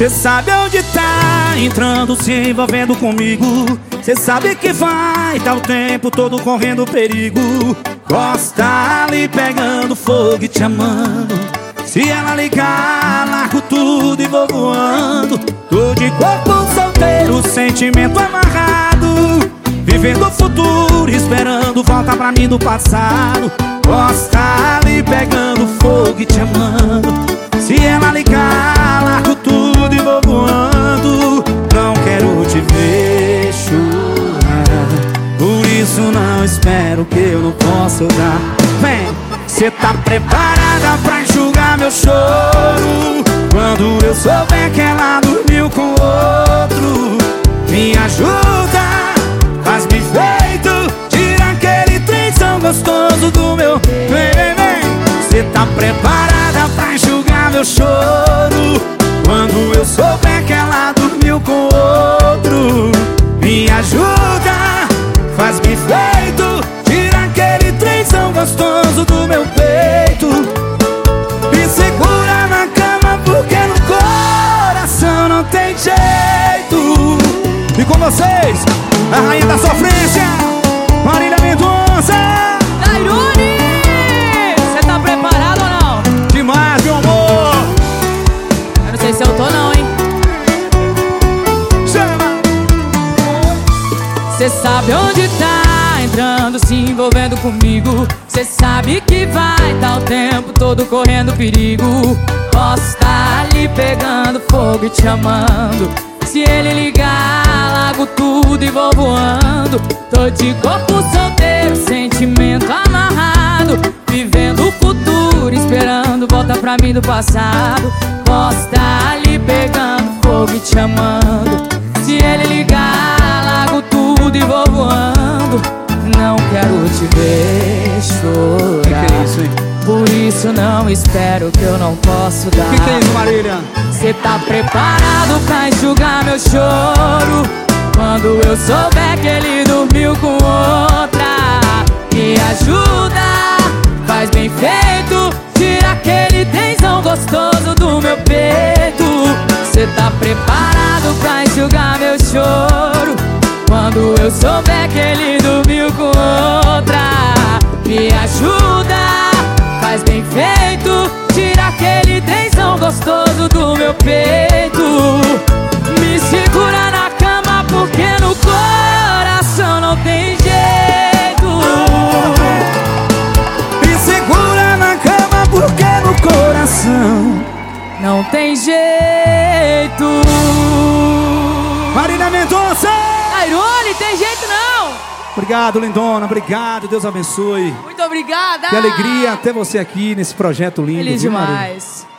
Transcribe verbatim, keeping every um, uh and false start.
Cê sabe onde tá, entrando, se envolvendo comigo. Cê sabe que vai, tá o tempo todo correndo perigo. Gosta ali pegando fogo e te amando. Se ela ligar, largo tudo e vou voando. Tô de corpo solteiro, sentimento amarrado, vivendo o futuro, esperando volta pra mim do passado. Gosta ali pegando fogo e te amando. Se ela ligar, largo tudo e vou voando. Não quero te ver chorar, por isso não espero que eu não posso dar. Vem, cê tá preparada pra enxugar meu choro quando eu souber que ela dormiu com outro? Me ajuda, faz-me feito, tira aquele trenzão gostoso do meu. Vem, vem, vem. Cê tá preparada pra enxugar meu choro quando eu souber que ela dormiu com outro? Me ajuda, faz-me feito, tira aquele trenzão gostoso do meu peito. Me segura na cama porque no coração não tem jeito. E com vocês, a rainha da sofrência, Marília Mendonça. Tairone, cê tá preparado ou não? Demais, meu amor. Eu não sei se eu tô não, hein? Chama. Cê sabe onde tá, entrando, se envolvendo comigo. Cê sabe que vai, tá o tempo todo correndo perigo. Posso estar ali pegando fogo e te amando. Se ele ligar, largo tudo e vou voando. Tô de corpo solteiro, sentimento amarrado, vivendo o futuro, esperando volta pra mim do passado. Posso estar ali pegando fogo e te amando. Se ele ligar, largo tudo e vou voando. Não quero te ver chorar, Que que é isso, hein? por isso não espero que eu não posso dar. Que que é isso, Marília? Cê tá preparado pra enxugar meu choro quando eu souber que ele dormiu com outra? Me ajuda, faz bem feito, tira aquele tensão gostoso do meu peito. Cê tá preparado pra enxugar meu choro quando eu souber que ele dormiu com outra? Me ajuda, faz bem feito, tira aquele tensão gostoso do meu peito. Me segura na cama porque no coração não tem jeito. Me segura na cama porque no coração não tem jeito. Marília Mendonça. Tairone, tem jeito não. Obrigado, lindona, obrigado, Deus abençoe. Muito obrigada. Que alegria ter você aqui nesse projeto lindo. Feliz viu, Marília? demais.